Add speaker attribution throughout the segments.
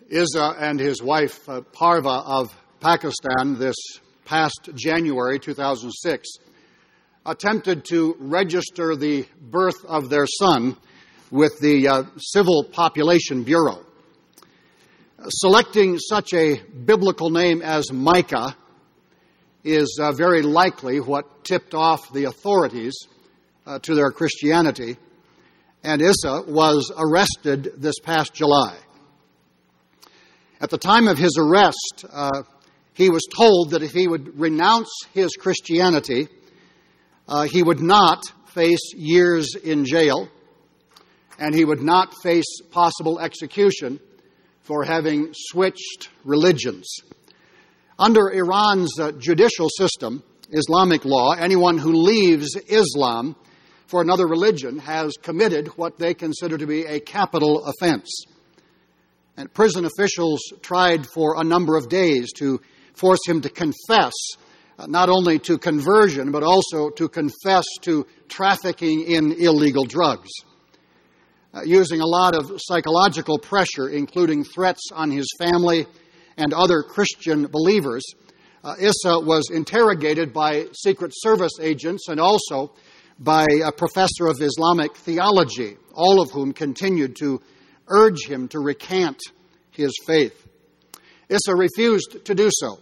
Speaker 1: Issa and his wife, Parva of Pakistan, this past January 2006, attempted to register the birth of their son with the Civil Population Bureau. Selecting such a biblical name as Micah is very likely what tipped off the authorities to their Christianity, and Issa was arrested this past July. At the time of his arrest, he was told that if he would renounce his Christianity, he would not face years in jail, and he would not face possible execution for having switched religions. Under Iran's judicial system, Islamic law, anyone who leaves Islam for another religion has committed what they consider to be a capital offense. And prison officials tried for a number of days to force him to confess, not only to conversion, but also to confess to trafficking in illegal drugs. Using a lot of psychological pressure, including threats on his family and other Christian believers, Issa was interrogated by Secret Service agents and also by a professor of Islamic theology, all of whom continued to urge him to recant his faith. Issa refused to do so.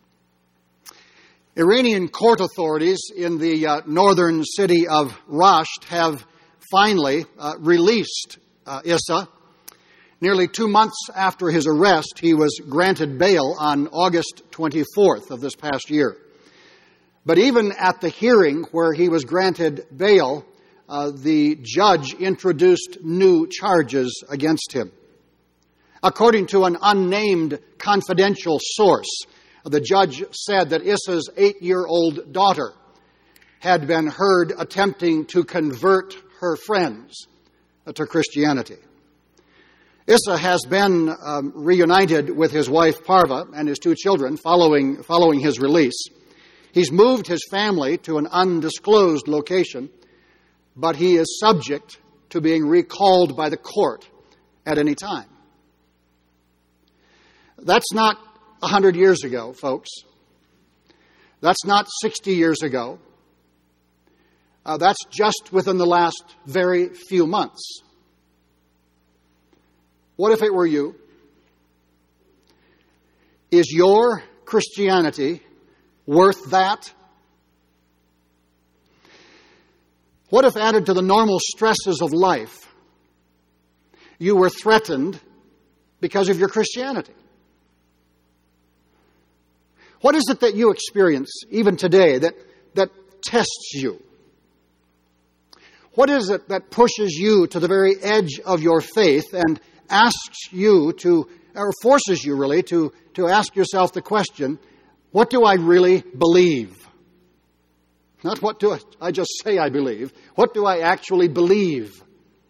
Speaker 1: Iranian court authorities in the northern city of Rasht have finally released Issa. Nearly 2 months after his arrest, he was granted bail on August 24th of this past year. But even at the hearing where he was granted bail, the judge introduced new charges against him. According to an unnamed confidential source, the judge said that Issa's 8-year-old daughter had been heard attempting to convert her friends to Christianity. Issa has been reunited with his wife Parva and his 2 children following his release. He's moved his family to an undisclosed location, but he is subject to being recalled by the court at any time. That's not 100 years ago, folks. That's not 60 years ago. That's just within the last very few months. What if it were you? Is your Christianity worth that? What if, added to the normal stresses of life, you were threatened because of your Christianity? What is it that you experience even today that tests you? What is it that pushes you to the very edge of your faith and asks you to, or forces you really, to ask yourself the question, what do I really believe? Not what do I just say I believe. What do I actually believe?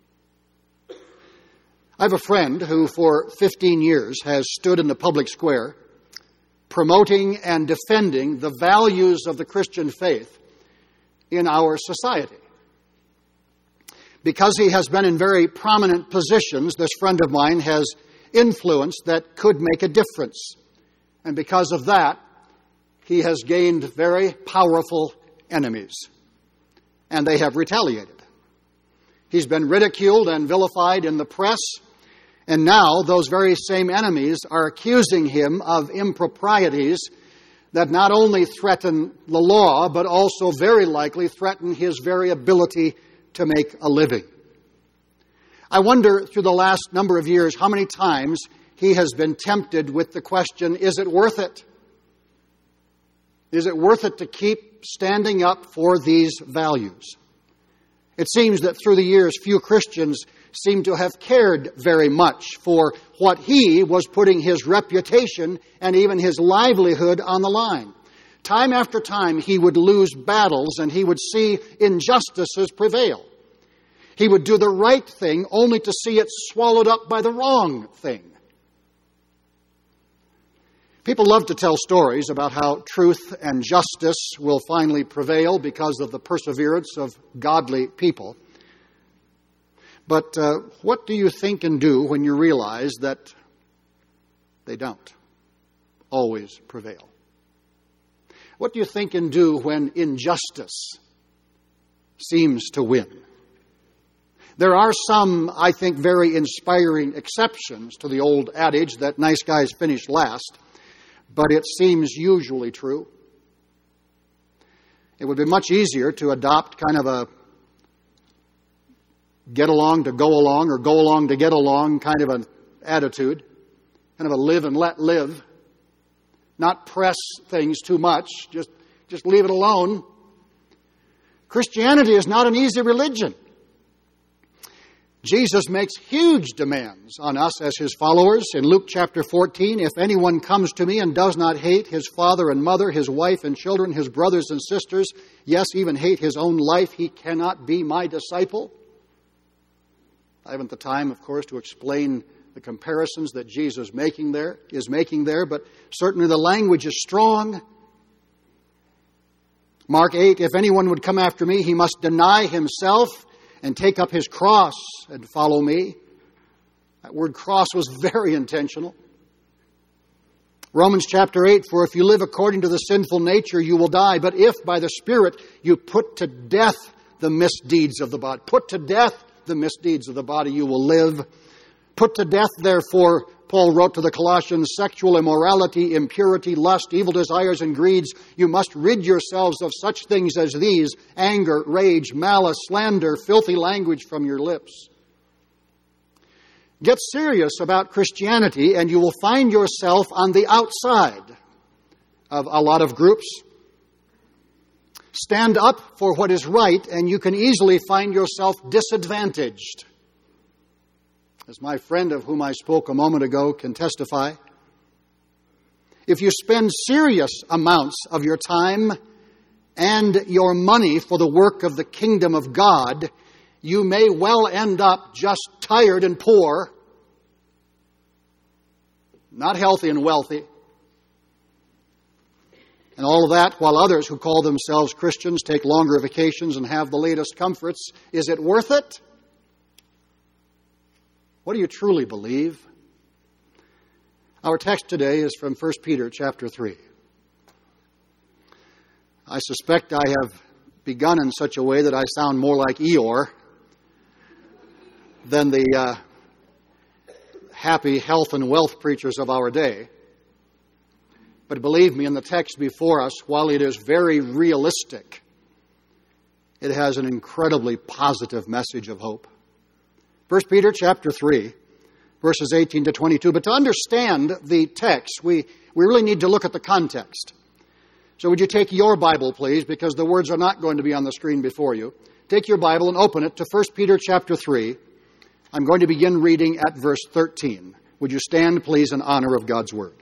Speaker 1: I have a friend who for 15 years has stood in the public square promoting and defending the values of the Christian faith in our society. Because he has been in very prominent positions, this friend of mine has influence that could make a difference. And because of that, he has gained very powerful enemies. And they have retaliated. He's been ridiculed and vilified in the press. And now those very same enemies are accusing him of improprieties that not only threaten the law, but also very likely threaten his very ability to make a living. I wonder through the last number of years how many times he has been tempted with the question, is it worth it? Is it worth it to keep standing up for these values? It seems that through the years, few Christians seem to have cared very much for what he was putting his reputation and even his livelihood on the line. Time after time, he would lose battles and he would see injustices prevail. He would do the right thing only to see it swallowed up by the wrong thing. People love to tell stories about how truth and justice will finally prevail because of the perseverance of godly people. But what do you think and do when you realize that They don't always prevail. What do you think and do when injustice seems to win? There are some, I think, very inspiring exceptions to the old adage that nice guys finish last, but it seems usually true. It would be much easier to adopt kind of a get along to go along or go along to get along kind of an attitude, kind of a live and let live, not press things too much, just leave it alone. Christianity is not an easy religion. Jesus makes huge demands on us as his followers. In Luke chapter 14, if anyone comes to me and does not hate his father and mother, his wife and children, his brothers and sisters, yes, even hate his own life, he cannot be my disciple. I haven't the time, of course, to explain the comparisons that Jesus is making there, but certainly the language is strong. Mark 8, if anyone would come after me, he must deny himself and take up his cross and follow me. That word cross was very intentional. Romans chapter 8, for if you live according to the sinful nature, you will die. But if by the Spirit you put to death the misdeeds of the body, put to death the misdeeds of the body, you will live. Put to death, therefore, Paul wrote to the Colossians, sexual immorality, impurity, lust, evil desires, and greeds. You must rid yourselves of such things as these: anger, rage, malice, slander, filthy language from your lips. Get serious about Christianity, and you will find yourself on the outside of a lot of groups. Stand up for what is right, and you can easily find yourself disadvantaged. As my friend of whom I spoke a moment ago can testify, if you spend serious amounts of your time and your money for the work of the kingdom of God, you may well end up just tired and poor, not healthy and wealthy. And all of that while others who call themselves Christians take longer vacations and have the latest comforts. Is it worth it? What do you truly believe? Our text today is from 1 Peter chapter 3. I suspect I have begun in such a way that I sound more like Eeyore than the happy health and wealth preachers of our day. But believe me, in the text before us, while it is very realistic, it has an incredibly positive message of hope. 1 Peter chapter 3, verses 18 to 22. But to understand the text, we really need to look at the context. So would you take your Bible, please, because the words are not going to be on the screen before you. Take your Bible and open it to 1 Peter chapter 3. I'm going to begin reading at verse 13. Would you stand, please, in honor of God's word?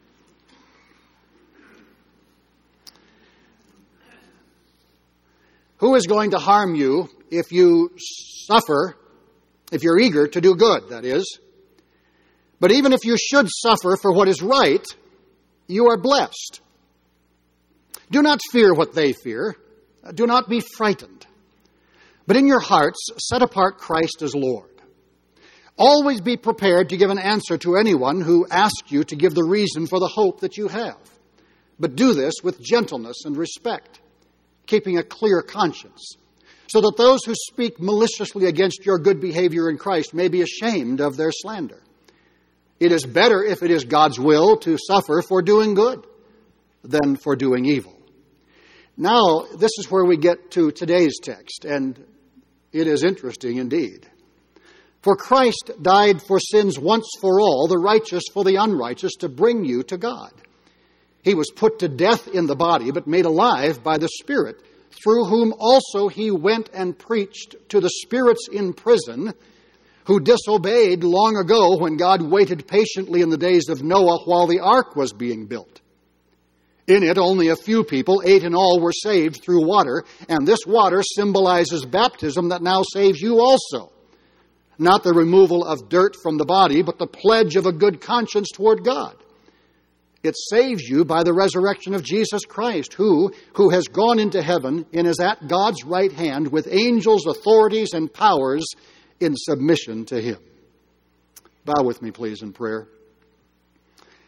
Speaker 1: Who is going to harm you if you suffer, if you're eager to do good, that is? But even if you should suffer for what is right, you are blessed. Do not fear what they fear. Do not be frightened. But in your hearts, set apart Christ as Lord. Always be prepared to give an answer to anyone who asks you to give the reason for the hope that you have. But do this with gentleness and respect, keeping a clear conscience, so that those who speak maliciously against your good behavior in Christ may be ashamed of their slander. It is better, if it is God's will, to suffer for doing good than for doing evil. Now, this is where we get to today's text, and it is interesting indeed. For Christ died for sins once for all, the righteous for the unrighteous, to bring you to God. He was put to death in the body, but made alive by the Spirit, through whom also he went and preached to the spirits in prison, who disobeyed long ago when God waited patiently in the days of Noah while the ark was being built. In it, only a few people, 8 in all, were saved through water, and this water symbolizes baptism that now saves you also. Not the removal of dirt from the body, but the pledge of a good conscience toward God. It saves you by the resurrection of Jesus Christ, who has gone into heaven and is at God's right hand with angels, authorities, and powers in submission to him. Bow with me, please, in prayer.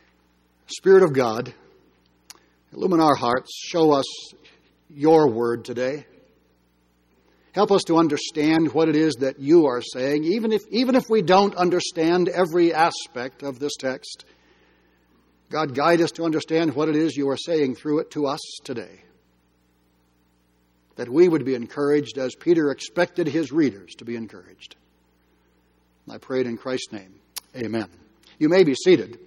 Speaker 1: Spirit of God, illumine our hearts. Show us your word today. Help us to understand what it is that you are saying, even if we don't understand every aspect of this text. God, guide us to understand what it is you are saying through it to us today. That we would be encouraged as Peter expected his readers to be encouraged. I pray it in Christ's name. Amen. You may be seated.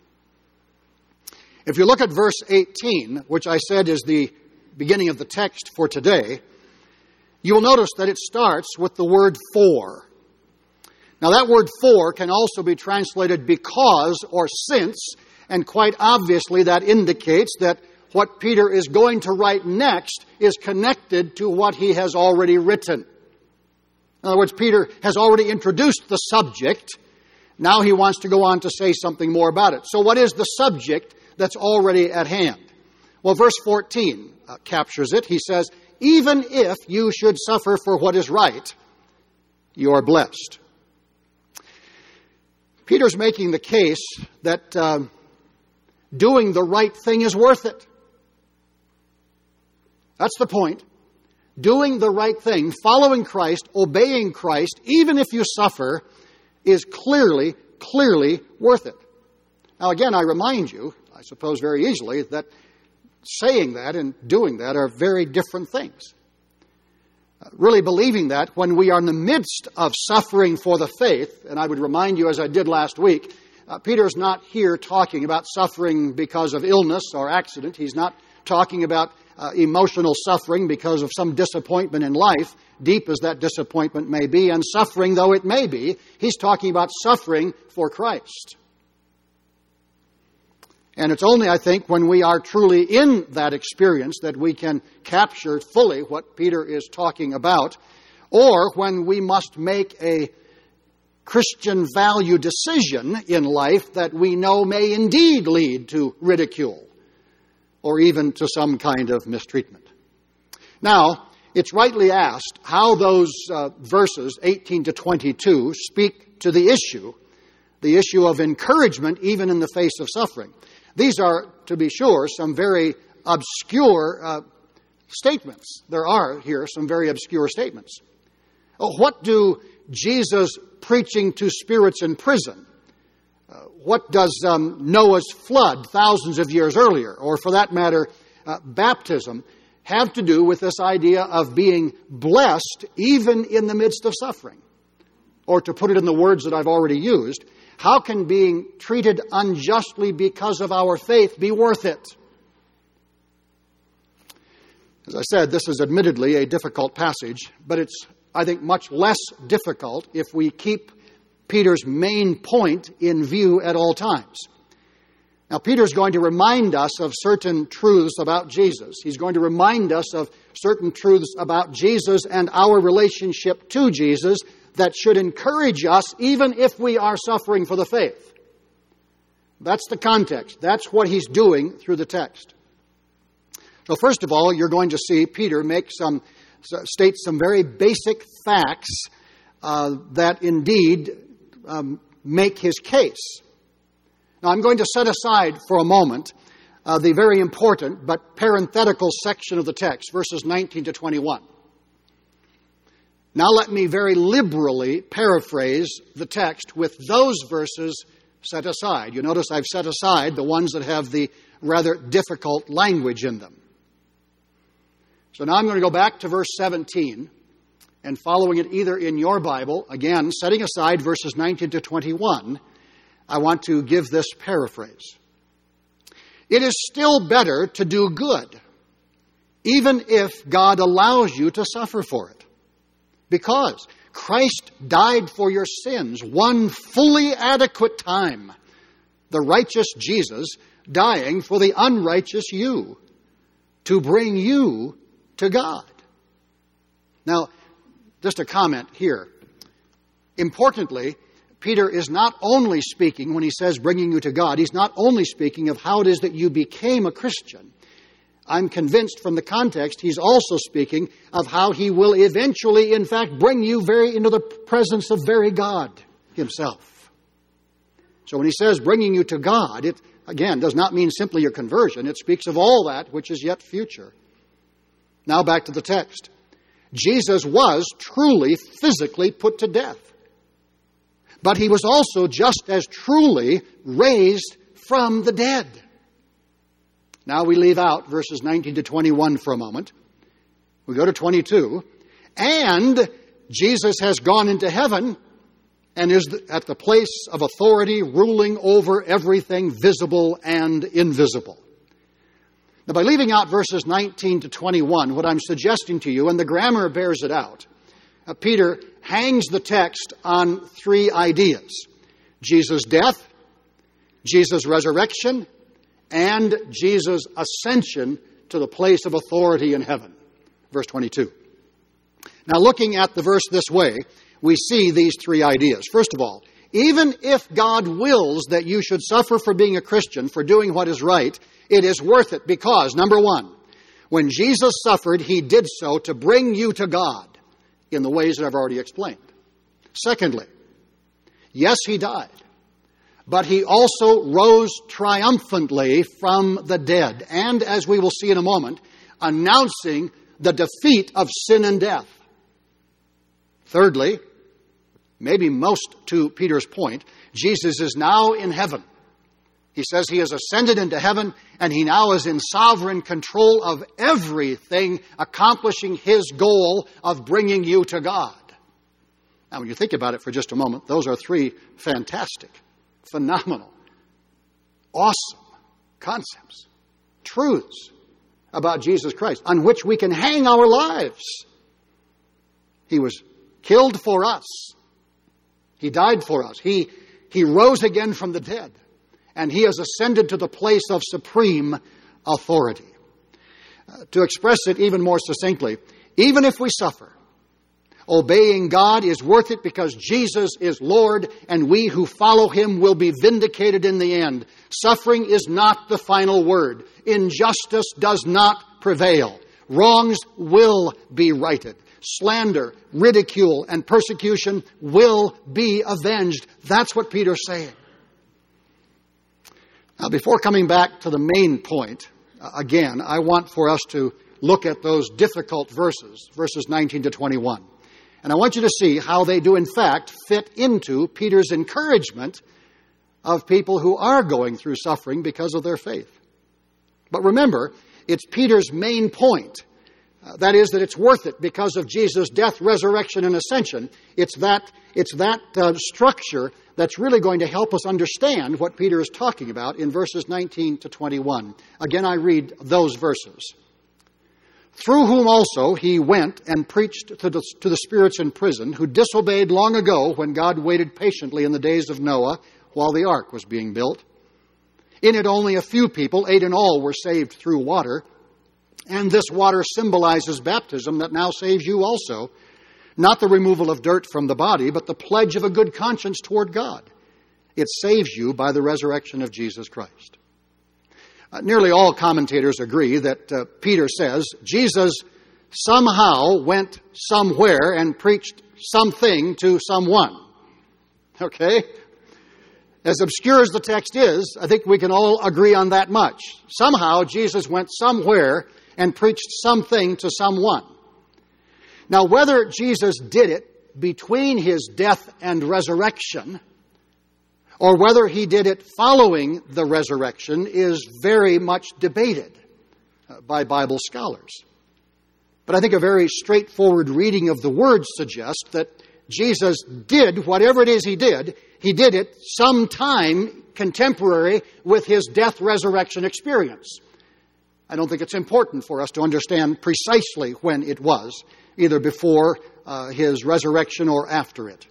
Speaker 1: If you look at verse 18, which I said is the beginning of the text for today, you will notice that it starts with the word for. Now that word for can also be translated because or since, and quite obviously that indicates that what Peter is going to write next is connected to what he has already written. In other words, Peter has already introduced the subject. Now he wants to go on to say something more about it. So what is the subject that's already at hand? Well, verse 14 captures it. He says, even if you should suffer for what is right, you are blessed. Peter's making the case that doing the right thing is worth it. That's the point. Doing the right thing, following Christ, obeying Christ, even if you suffer, is clearly worth it. Now again, I remind you, I suppose very easily, that saying that and doing that are very different things. Really believing that when we are in the midst of suffering for the faith, and I would remind you as I did last week, Peter's not here talking about suffering because of illness or accident. He's not talking about emotional suffering because of some disappointment in life, deep as that disappointment may be, and suffering though it may be. He's talking about suffering for Christ. And it's only, I think, when we are truly in that experience that we can capture fully what Peter is talking about, or when we must make a Christian value decision in life that we know may indeed lead to ridicule or even to some kind of mistreatment. Now, it's rightly asked how those verses 18 to 22 speak to the issue of encouragement even in the face of suffering. These are, to be sure, some very obscure statements. There are here some very obscure statements. What do Jesus preaching to spirits in prison? What does Noah's flood thousands of years earlier, or for that matter, baptism, have to do with this idea of being blessed even in the midst of suffering? Or to put it in the words that I've already used, how can being treated unjustly because of our faith be worth it? As I said, this is admittedly a difficult passage, but it's, I think, much less difficult if we keep Peter's main point in view at all times. Now, Peter's going to remind us of certain truths about Jesus. He's going to remind us of certain truths about Jesus and our relationship to Jesus that should encourage us even if we are suffering for the faith. That's the context. That's what he's doing through the text. So first of all, you're going to see Peter state some very basic facts that indeed make his case. Now, I'm going to set aside for a moment the very important but parenthetical section of the text, verses 19 to 21. Now let me very liberally paraphrase the text with those verses set aside. You notice I've set aside the ones that have the rather difficult language in them. So now I'm going to go back to verse 17 and following it either in your Bible, again, setting aside verses 19 to 21, I want to give this paraphrase. It is still better to do good, even if God allows you to suffer for it. Because Christ died for your sins one fully adequate time. The righteous Jesus dying for the unrighteous you, to bring you to God. Now, just a comment here. Importantly, Peter is not only speaking, when he says bringing you to God, he's not only speaking of how it is that you became a Christian. I'm convinced from the context he's also speaking of how he will eventually, in fact, bring you into the presence of very God himself. So when he says bringing you to God, it, again, does not mean simply your conversion. It speaks of all that which is yet future. Now back to the text. Jesus was truly, physically put to death. But he was also just as truly raised from the dead. Now we leave out verses 19 to 21 for a moment. We go to 22. And Jesus has gone into heaven and is at the place of authority, ruling over everything visible and invisible. Now, by leaving out verses 19 to 21, what I'm suggesting to you, and the grammar bears it out, Peter hangs the text on three ideas: Jesus' death, Jesus' resurrection, and Jesus' ascension to the place of authority in heaven. Verse 22. Now, looking at the verse this way, we see these three ideas. First of all, even if God wills that you should suffer for being a Christian, for doing what is right, it is worth it because, number one, when Jesus suffered, he did so to bring you to God in the ways that I've already explained. Secondly, yes, he died, but he also rose triumphantly from the dead, and as we will see in a moment, announcing the defeat of sin and death. Thirdly, maybe most to Peter's point, Jesus is now in heaven. He says he has ascended into heaven, and he now is in sovereign control of everything, accomplishing his goal of bringing you to God. Now, when you think about it for just a moment, those are three fantastic, phenomenal, awesome concepts, truths about Jesus Christ, on which we can hang our lives. He was killed for us. He died for us. He rose again from the dead. And he has ascended to the place of supreme authority. To express it even more succinctly, even if we suffer, obeying God is worth it because Jesus is Lord, and we who follow him will be vindicated in the end. Suffering is not the final word. Injustice does not prevail. Wrongs will be righted. Slander, ridicule, and persecution will be avenged. That's what Peter's saying. Now, before coming back to the main point, again, I want for us to look at those difficult verses, verses 19 to 21. And I want you to see how they do, in fact, fit into Peter's encouragement of people who are going through suffering because of their faith. But remember, it's Peter's main point. That is, that it's worth it because of Jesus' death, resurrection, and ascension. It's that structure that's really going to help us understand what Peter is talking about in verses 19 to 21. Again, I read those verses. Through whom also he went and preached to the spirits in prison, who disobeyed long ago when God waited patiently in the days of Noah while the ark was being built. In it only a few people, 8 in all, were saved through water. And this water symbolizes baptism that now saves you also. Not the removal of dirt from the body, but the pledge of a good conscience toward God. It saves you by the resurrection of Jesus Christ. Nearly all commentators agree that Peter says Jesus somehow went somewhere and preached something to someone. Okay? As obscure as the text is, I think we can all agree on that much. Somehow Jesus went somewhere and preached something to someone. Now, whether Jesus did it between his death and resurrection, or whether he did it following the resurrection, is very much debated by Bible scholars. But I think a very straightforward reading of the words suggests that Jesus did whatever it is he did it sometime contemporary with his death, resurrection experience. I don't think it's important for us to understand precisely when it was, either before his resurrection or after it.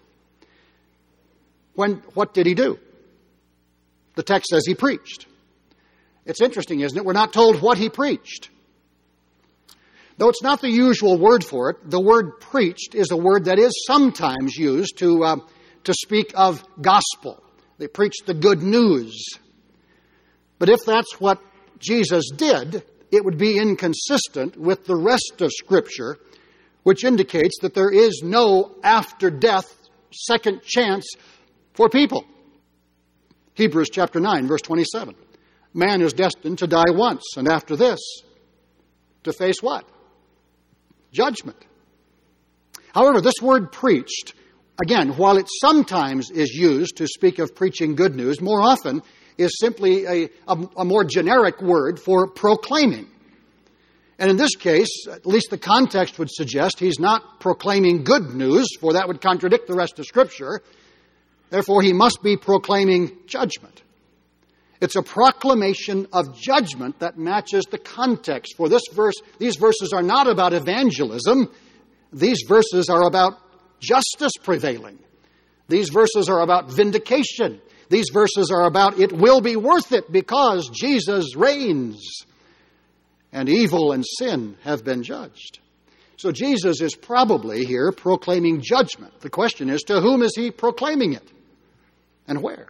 Speaker 1: What did he do? The text says he preached. It's interesting, isn't it? We're not told what he preached. Though it's not the usual word for it, the word preached is a word that is sometimes used to speak of gospel. They preached the good news. But if that's what Jesus did, it would be inconsistent with the rest of Scripture, which indicates that there is no after-death second chance for people. Hebrews chapter 9, verse 27. Man is destined to die once, and after this, to face what? Judgment. However, this word preached, again, while it sometimes is used to speak of preaching good news, more often is simply a more generic word for proclaiming. And in this case, at least the context would suggest he's not proclaiming good news, for that would contradict the rest of Scripture. Therefore, he must be proclaiming judgment. It's a proclamation of judgment that matches the context. For this verse, these verses are not about evangelism. These verses are about justice prevailing. These verses are about vindication. These verses are about it will be worth it because Jesus reigns and evil and sin have been judged. So Jesus is probably here proclaiming judgment. The question is, to whom is he proclaiming it and where?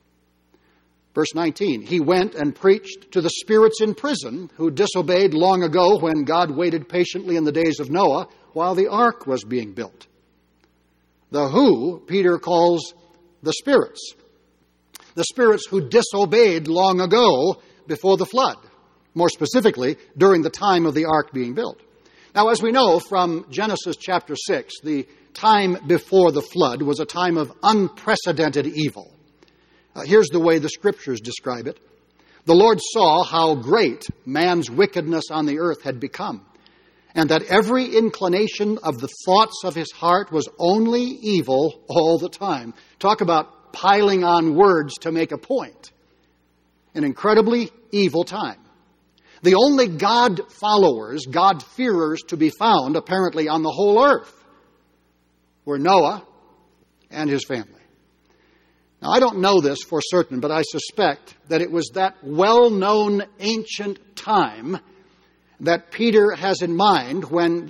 Speaker 1: Verse 19, he went and preached to the spirits in prison who disobeyed long ago when God waited patiently in the days of Noah while the ark was being built. The who, Peter calls the spirits. The spirits who disobeyed long ago before the flood. More specifically, during the time of the ark being built. Now, as we know from Genesis chapter 6, the time before the flood was a time of unprecedented evil. Here's the way the Scriptures describe it. The Lord saw how great man's wickedness on the earth had become, and that every inclination of the thoughts of his heart was only evil all the time. Talk about piling on words to make a point. An incredibly evil time. The only God followers, God-fearers to be found, apparently, on the whole earth were Noah and his family. Now, I don't know this for certain, but I suspect that it was that well-known ancient time that Peter got in mind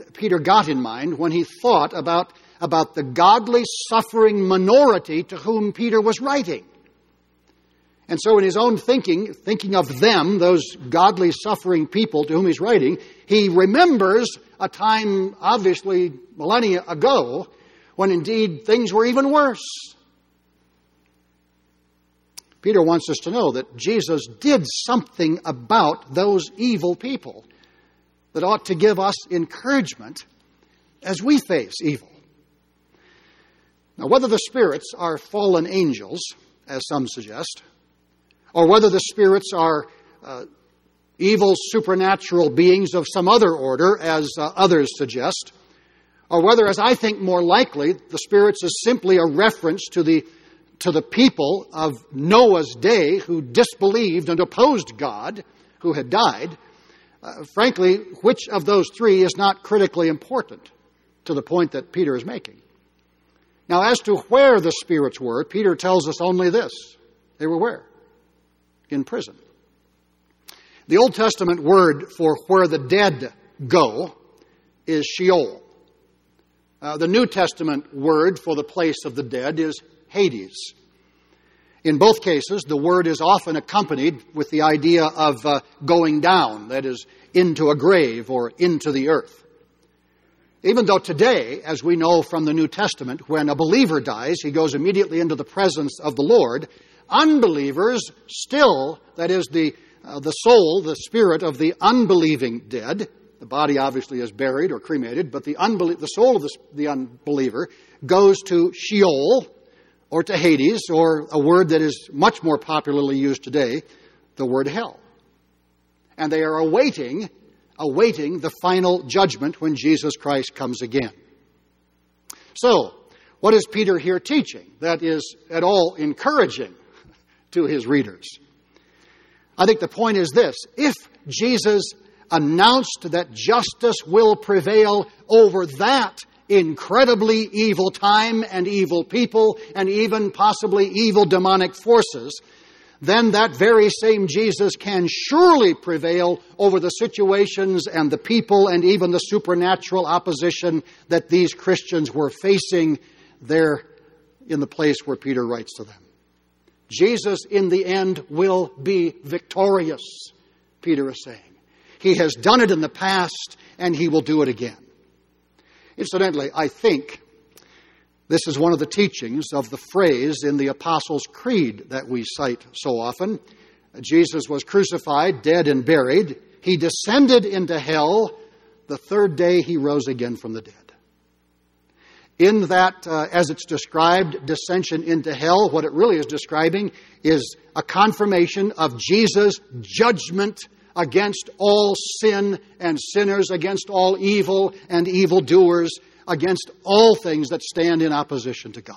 Speaker 1: when he thought about the godly suffering minority to whom Peter was writing. And so in his own thinking of them, those godly suffering people to whom he's writing, he remembers a time, obviously millennia ago, when indeed things were even worse. Peter wants us to know that Jesus did something about those evil people that ought to give us encouragement as we face evil. Now, whether the spirits are fallen angels, as some suggest, or whether the spirits are evil supernatural beings of some other order, as others suggest, or whether, as I think more likely, the spirits is simply a reference to the people of Noah's day who disbelieved and opposed God, who had died. Frankly, which of those three is not critically important to the point that Peter is making? Now, as to where the spirits were, Peter tells us only this. They were where? In prison. The Old Testament word for where the dead go is Sheol. The New Testament word for the place of the dead is Hades. In both cases, the word is often accompanied with the idea of going down, that is, into a grave or into the earth. Even though today, as we know from the New Testament, when a believer dies, he goes immediately into the presence of the Lord, unbelievers still, that is, the soul, the spirit of the unbelieving dead, the body obviously is buried or cremated, but the soul of the unbeliever goes to Sheol, or to Hades, or a word that is much more popularly used today, the word hell. And they are awaiting the final judgment when Jesus Christ comes again. So, what is Peter here teaching that is at all encouraging to his readers? I think the point is this. If Jesus announced that justice will prevail over that incredibly evil time and evil people and even possibly evil demonic forces, then that very same Jesus can surely prevail over the situations and the people and even the supernatural opposition that these Christians were facing there in the place where Peter writes to them. Jesus, in the end, will be victorious, Peter is saying. He has done it in the past, and he will do it again. Incidentally, I think This is one of the teachings of the phrase in the Apostles' Creed that we cite so often. Jesus was crucified, dead, and buried. He descended into hell. The third day he rose again from the dead. In that, as it's described, descension into hell, what it really is describing is a confirmation of Jesus' judgment against all sin and sinners, against all evil and evildoers, against all things that stand in opposition to God.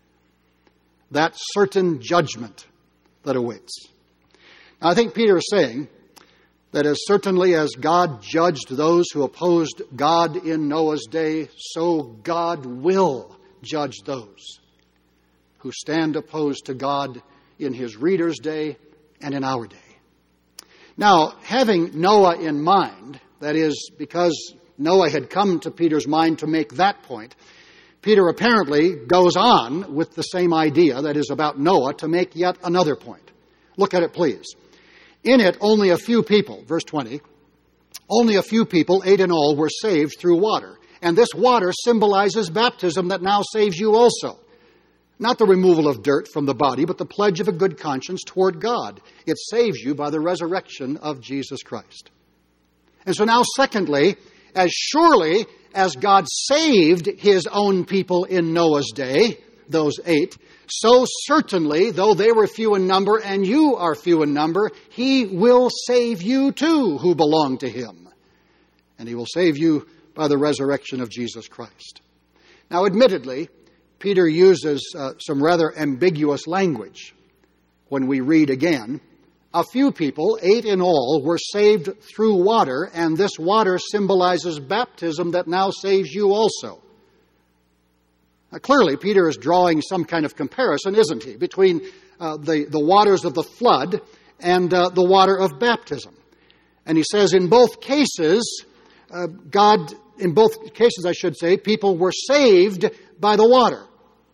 Speaker 1: That certain judgment that awaits. Now, I think Peter is saying that as certainly as God judged those who opposed God in Noah's day, so God will judge those who stand opposed to God in his reader's day and in our day. Now, having Noah in mind, that is, because Noah had come to Peter's mind to make that point, Peter apparently goes on with the same idea, that is about Noah, to make yet another point. Look at it, please. In it, only a few people, verse 20, only a few people, 8 in all, were saved through water. And this water symbolizes baptism that now saves you also. Not the removal of dirt from the body, but the pledge of a good conscience toward God. It saves you by the resurrection of Jesus Christ. And so now, secondly, as surely as God saved his own people in Noah's day, those 8, so certainly, though they were few in number and you are few in number, he will save you too who belong to him. And he will save you by the resurrection of Jesus Christ. Now, admittedly, Peter uses some rather ambiguous language when we read again. A few people, 8 in all, were saved through water, and this water symbolizes baptism that now saves you also. Now, clearly, Peter is drawing some kind of comparison, isn't he, between the waters of the flood and the water of baptism. And he says in both cases, people were saved by the water.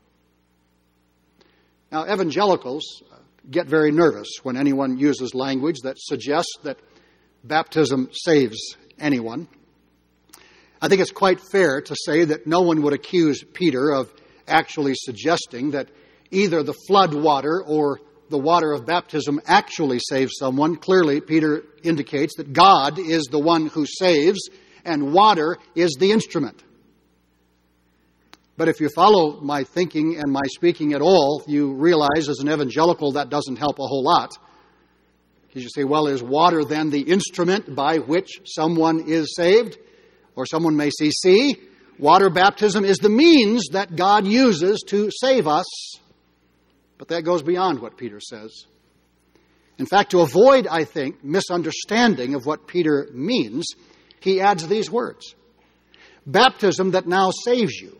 Speaker 1: Now, evangelicals get very nervous when anyone uses language that suggests that baptism saves anyone. I think it's quite fair to say that no one would accuse Peter of actually suggesting that either the flood water or the water of baptism actually saves someone. Clearly, Peter indicates that God is the one who saves and water is the instrument. But if you follow my thinking and my speaking at all, you realize as an evangelical that doesn't help a whole lot. Because you say, well, is water then the instrument by which someone is saved? Or someone may see, water baptism is the means that God uses to save us. But that goes beyond what Peter says. In fact, to avoid, I think, misunderstanding of what Peter means, he adds these words. Baptism that now saves you.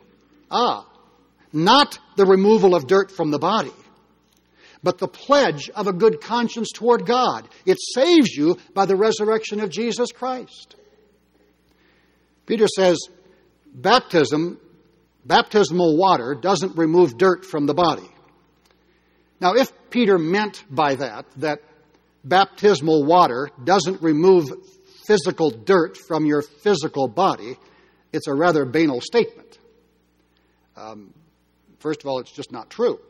Speaker 1: Not the removal of dirt from the body, but the pledge of a good conscience toward God. It saves you by the resurrection of Jesus Christ. Peter says, baptismal water doesn't remove dirt from the body. Now, if Peter meant by that baptismal water doesn't remove physical dirt from your physical body, it's a rather banal statement. First of all, it's just not true.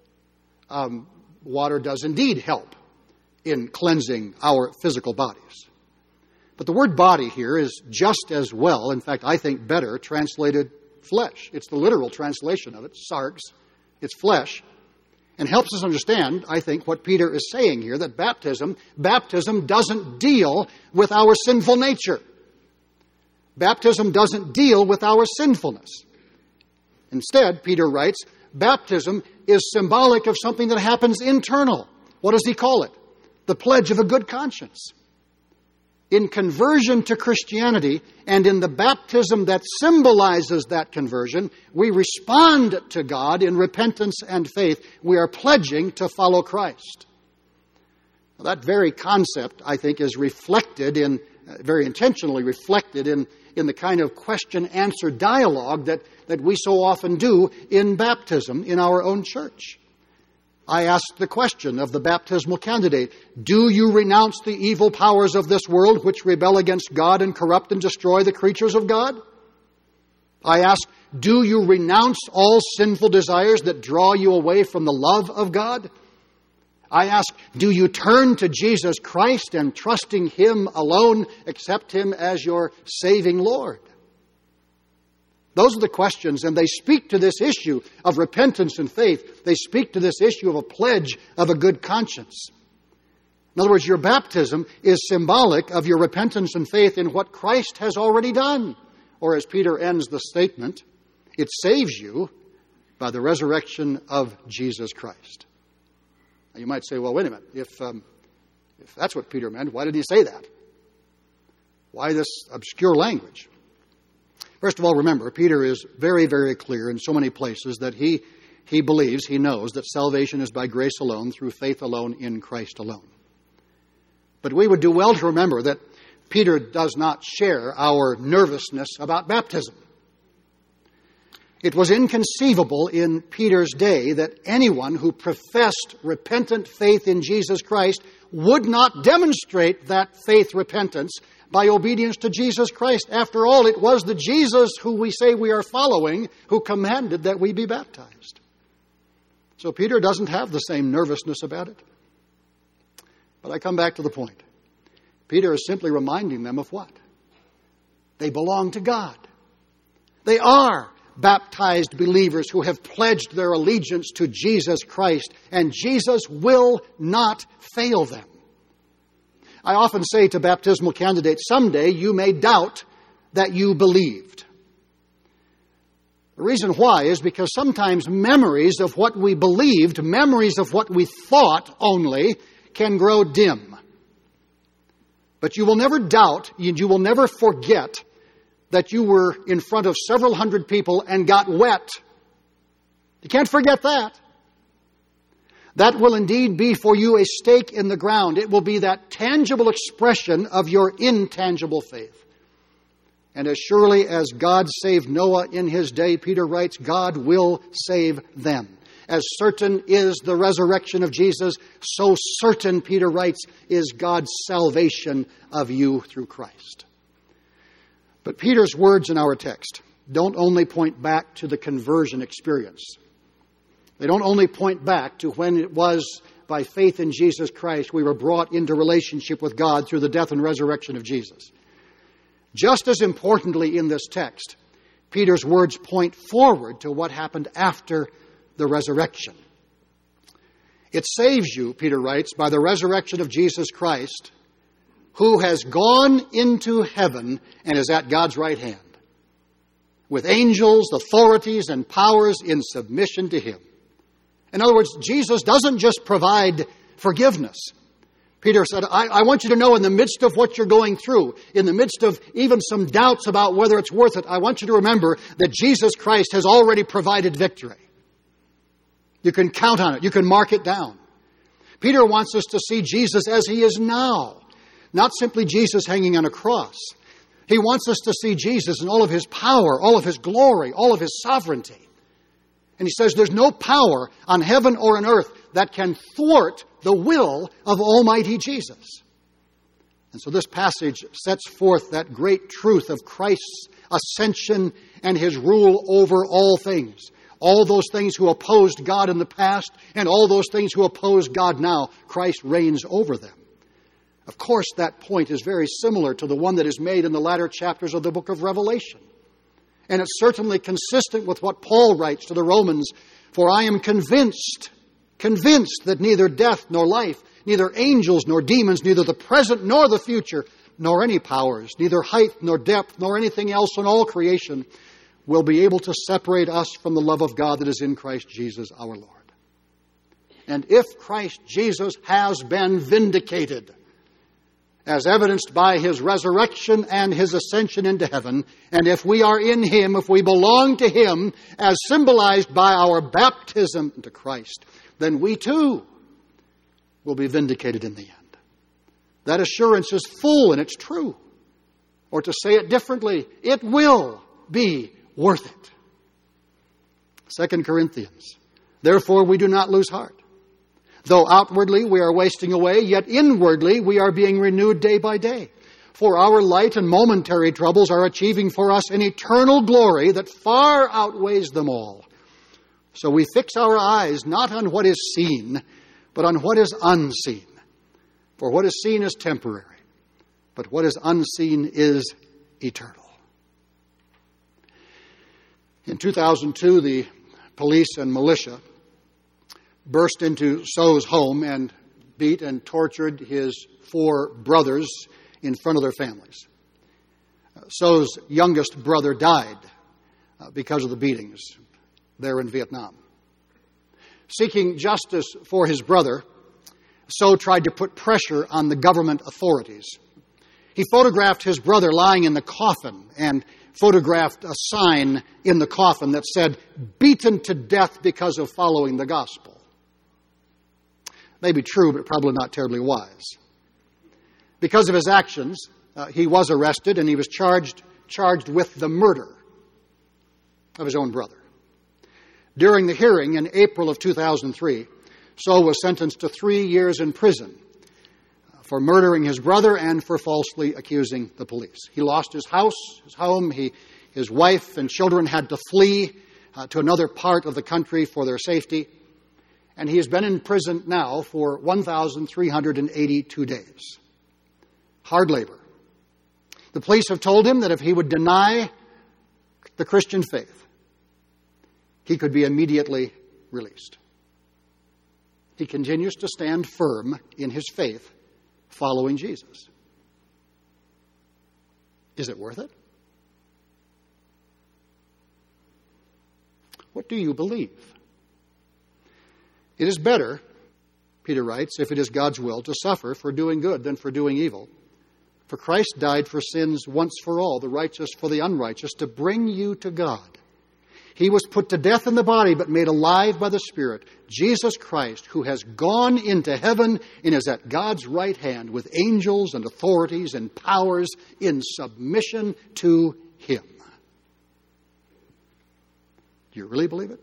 Speaker 1: Water does indeed help in cleansing our physical bodies. But the word body here is just as well, in fact, I think better, translated flesh. It's the literal translation of it, sarx. It's flesh. And helps us understand, I think, what Peter is saying here, that baptism doesn't deal with our sinful nature. Baptism doesn't deal with our sinfulness. Instead, Peter writes, baptism is symbolic of something that happens internal. What does he call it? The pledge of a good conscience. In conversion to Christianity, and in the baptism that symbolizes that conversion, we respond to God in repentance and faith. We are pledging to follow Christ. Now, that very concept, I think, is reflected very intentionally reflected in the kind of question-answer dialogue that we so often do in baptism in our own church. I asked the question of the baptismal candidate, do you renounce the evil powers of this world which rebel against God and corrupt and destroy the creatures of God? I ask, do you renounce all sinful desires that draw you away from the love of God? I ask, do you turn to Jesus Christ and trusting Him alone, accept Him as your saving Lord? Those are the questions, and they speak to this issue of repentance and faith. They speak to this issue of a pledge of a good conscience. In other words, your baptism is symbolic of your repentance and faith in what Christ has already done. Or as Peter ends the statement, it saves you by the resurrection of Jesus Christ. Now you might say, well, wait a minute. If that's what Peter meant, why did he say that? Why this obscure language? First of all, remember, Peter is very, very clear in so many places that he believes, he knows that salvation is by grace alone, through faith alone, in Christ alone. But we would do well to remember that Peter does not share our nervousness about baptism. It was inconceivable in Peter's day that anyone who professed repentant faith in Jesus Christ would not demonstrate that faith repentance by obedience to Jesus Christ. After all, it was the Jesus who we say we are following who commanded that we be baptized. So Peter doesn't have the same nervousness about it. But I come back to the point. Peter is simply reminding them of what? They belong to God. They are baptized believers who have pledged their allegiance to Jesus Christ, and Jesus will not fail them. I often say to baptismal candidates, someday you may doubt that you believed. The reason why is because sometimes memories of what we believed, memories of what we thought only, can grow dim. But you will never doubt, you will never forget that you were in front of several hundred people and got wet. You can't forget that. That will indeed be for you a stake in the ground. It will be that tangible expression of your intangible faith. And as surely as God saved Noah in his day, Peter writes, God will save them. As certain is the resurrection of Jesus, so certain, Peter writes, is God's salvation of you through Christ. But Peter's words in our text don't only point back to the conversion experience. They don't only point back to when it was by faith in Jesus Christ we were brought into relationship with God through the death and resurrection of Jesus. Just as importantly in this text, Peter's words point forward to what happened after the resurrection. It saves you, Peter writes, by the resurrection of Jesus Christ, who has gone into heaven and is at God's right hand, with angels, authorities, and powers in submission to Him. In other words, Jesus doesn't just provide forgiveness. Peter said, I want you to know in the midst of what you're going through, in the midst of even some doubts about whether it's worth it, I want you to remember that Jesus Christ has already provided victory. You can count on it. You can mark it down. Peter wants us to see Jesus as He is now, not simply Jesus hanging on a cross. He wants us to see Jesus in all of His power, all of His glory, all of His sovereignty. And he says there's no power on heaven or on earth that can thwart the will of Almighty Jesus. And so this passage sets forth that great truth of Christ's ascension and His rule over all things. All those things who opposed God in the past and all those things who oppose God now, Christ reigns over them. Of course, that point is very similar to the one that is made in the latter chapters of the book of Revelation. And it's certainly consistent with what Paul writes to the Romans, for I am convinced that neither death nor life, neither angels nor demons, neither the present nor the future, nor any powers, neither height nor depth, nor anything else in all creation will be able to separate us from the love of God that is in Christ Jesus our Lord. And if Christ Jesus has been vindicated, as evidenced by His resurrection and His ascension into heaven, and if we are in Him, if we belong to Him, as symbolized by our baptism into Christ, then we too will be vindicated in the end. That assurance is full and it's true. Or to say it differently, it will be worth it. 2 Corinthians, therefore we do not lose heart. Though outwardly we are wasting away, yet inwardly we are being renewed day by day. For our light and momentary troubles are achieving for us an eternal glory that far outweighs them all. So we fix our eyes not on what is seen, but on what is unseen. For what is seen is temporary, but what is unseen is eternal. In 2002, the police and militia burst into So's home and beat and tortured his 4 brothers in front of their families. So's youngest brother died because of the beatings there in Vietnam. Seeking justice for his brother, So tried to put pressure on the government authorities. He photographed his brother lying in the coffin and photographed a sign in the coffin that said, "Beaten to death because of following the gospel." Maybe true, but probably not terribly wise. Because of his actions, he was arrested and he was charged with the murder of his own brother. During the hearing in April of 2003, So was sentenced to 3 years in prison for murdering his brother and for falsely accusing the police. He lost his house, his home. His wife and children had to flee to another part of the country for their safety. And he has been in prison now for 1,382 days. Hard labor. The police have told him that if he would deny the Christian faith, he could be immediately released. He continues to stand firm in his faith, following Jesus. Is it worth it? What do you believe? It is better, Peter writes, if it is God's will, to suffer for doing good than for doing evil. For Christ died for sins once for all, the righteous for the unrighteous, to bring you to God. He was put to death in the body, but made alive by the Spirit. Jesus Christ, who has gone into heaven and is at God's right hand with angels and authorities and powers in submission to Him. Do you really believe it?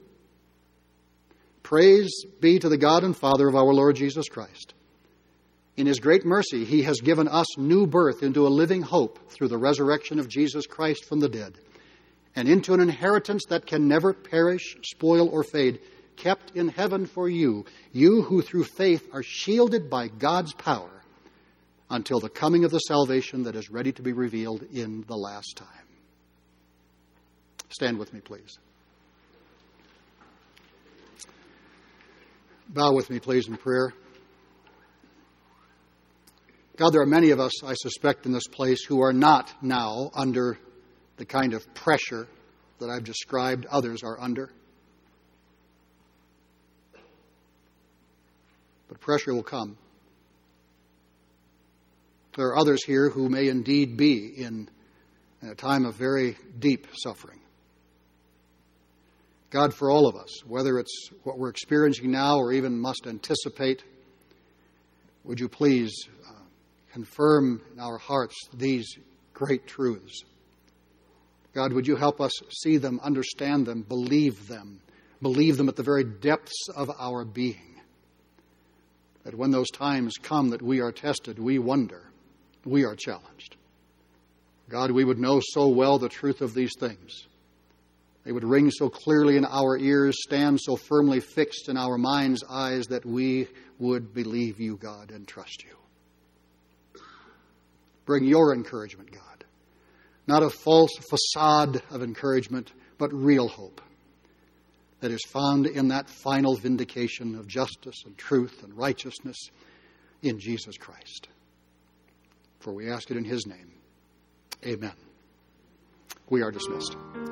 Speaker 1: Praise be to the God and Father of our Lord Jesus Christ. In His great mercy, He has given us new birth into a living hope through the resurrection of Jesus Christ from the dead, and into an inheritance that can never perish, spoil, or fade, kept in heaven for you, you who through faith are shielded by God's power until the coming of the salvation that is ready to be revealed in the last time. Stand with me, please. Bow with me, please, in prayer. God, there are many of us, I suspect, in this place who are not now under the kind of pressure that I've described others are under. But pressure will come. There are others here who may indeed be in a time of very deep suffering. God, for all of us, whether it's what we're experiencing now or even must anticipate, would you please confirm in our hearts these great truths? God, would you help us see them, understand them, believe them at the very depths of our being. That when those times come that we are tested, we wonder, we are challenged. God, we would know so well the truth of these things. They would ring so clearly in our ears, stand so firmly fixed in our minds' eyes that we would believe you, God, and trust you. Bring your encouragement, God. Not a false facade of encouragement, but real hope that is found in that final vindication of justice and truth and righteousness in Jesus Christ. For we ask it in His name. Amen. We are dismissed.